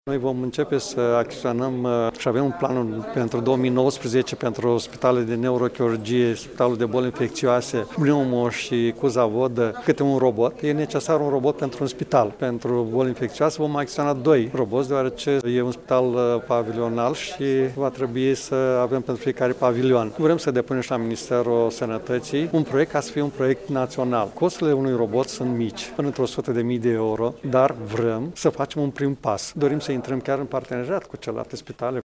Noi vom începe să acționăm și avem un plan pentru 2019 pentru spitalele de neurochirurgie, spitalul de boli infecțioase, pneumo și Cuza-Vodă, câte un robot. E necesar un robot pentru un spital. Pentru boli infecțioase vom acționa 2 roboți, deoarece e un spital pavilional și va trebui să avem pentru fiecare pavilion. Vrem să depunem și la Ministerul Sănătății un proiect ca să fie un proiect național. Costurile unui robot sunt mici, până într-o 100.000 de euro, dar vrem să facem un prim pas. Dorim să intrăm chiar în parteneriat cu celelalte spitale.